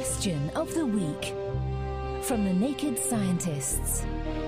Question of the week from the Naked Scientists.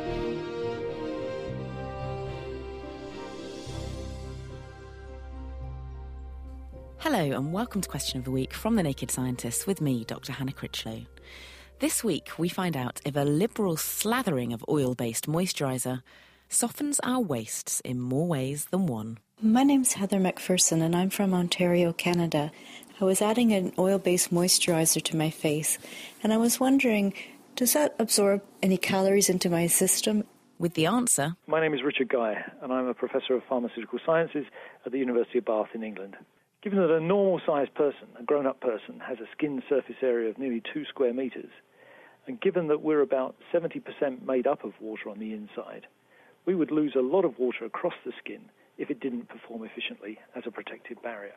Hello and welcome to Question of the Week from the Naked Scientists with me, Dr. Hannah Critchlow. This week we find out if a liberal slathering of oil-based moisturiser softens our wastes in more ways than one. My name's Heather McPherson and I'm from Ontario, Canada. I was adding an oil-based moisturiser to my face and I was wondering, does that absorb any calories into my system? With the answer... My name is Richard Guy and I'm a Professor of Pharmaceutical Sciences at the University of Bath in England. Given that a normal-sized person, a grown-up person, has a skin surface area of nearly 2 square metres, and given that we're about 70% made up of water on the inside, we would lose a lot of water across the skin if it didn't perform efficiently as a protective barrier.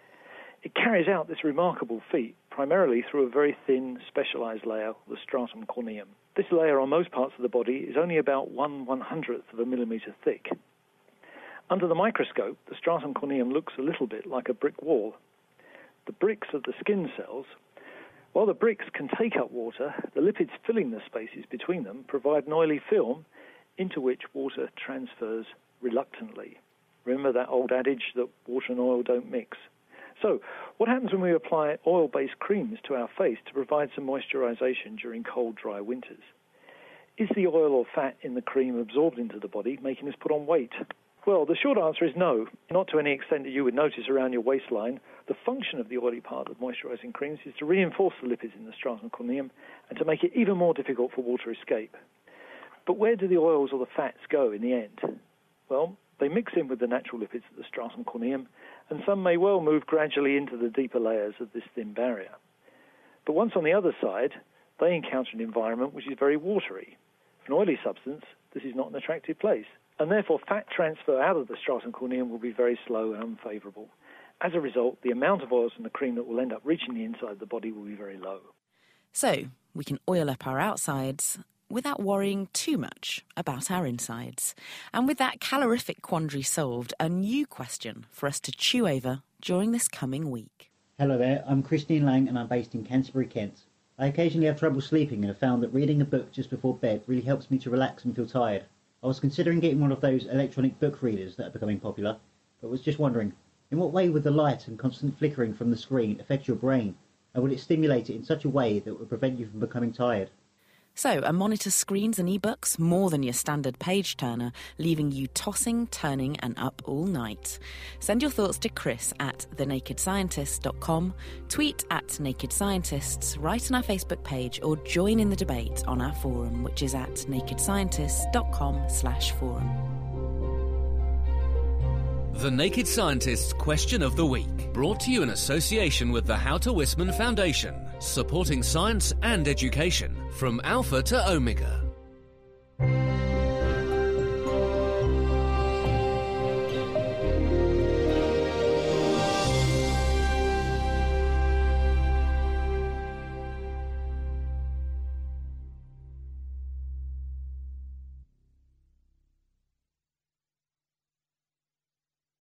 It carries out this remarkable feat primarily through a very thin, specialised layer, the stratum corneum. This layer on most parts of the body is only about 1/100th of a millimetre thick. Under the microscope, the stratum corneum looks a little bit like a brick wall. The bricks of the skin cells, while the bricks can take up water, the lipids filling the spaces between them provide an oily film into which water transfers reluctantly. Remember that old adage that water and oil don't mix? So, what happens when we apply oil-based creams to our face to provide some moisturization during cold, dry winters? Is the oil or fat in the cream absorbed into the body, making us put on weight? Well, the short answer is no, not to any extent that you would notice around your waistline. The function of the oily part of moisturizing creams is to reinforce the lipids in the stratum corneum and to make it even more difficult for water escape. But where do the oils or the fats go in the end? Well, they mix in with the natural lipids of the stratum corneum, and some may well move gradually into the deeper layers of this thin barrier. But once on the other side, they encounter an environment which is very watery. For an oily substance, this is not an attractive place, and therefore fat transfer out of the stratum corneum will be very slow and unfavourable. As a result, the amount of oils in the cream that will end up reaching the inside of the body will be very low. So, we can oil up our outsides without worrying too much about our insides. And with that calorific quandary solved, a new question for us to chew over during this coming week. Hello there, I'm Christine Lang and I'm based in Canterbury, Kent. I occasionally have trouble sleeping and have found that reading a book just before bed really helps me to relax and feel tired. I was considering getting one of those electronic book readers that are becoming popular, but was just wondering, in what way would the light and constant flickering from the screen affect your brain, and would it stimulate it in such a way that would prevent you from becoming tired? So, a monitor screens and ebooks more than your standard page turner, leaving you tossing, turning and up all night. Send your thoughts to Chris at thenakedscientist.com, tweet at Naked Scientists, write on our Facebook page or join in the debate on our forum, which is at nakedscientists.com/forum. The Naked Scientists Question of the Week, brought to you in association with the Houter Wisman Foundation, supporting science and education from Alpha to Omega.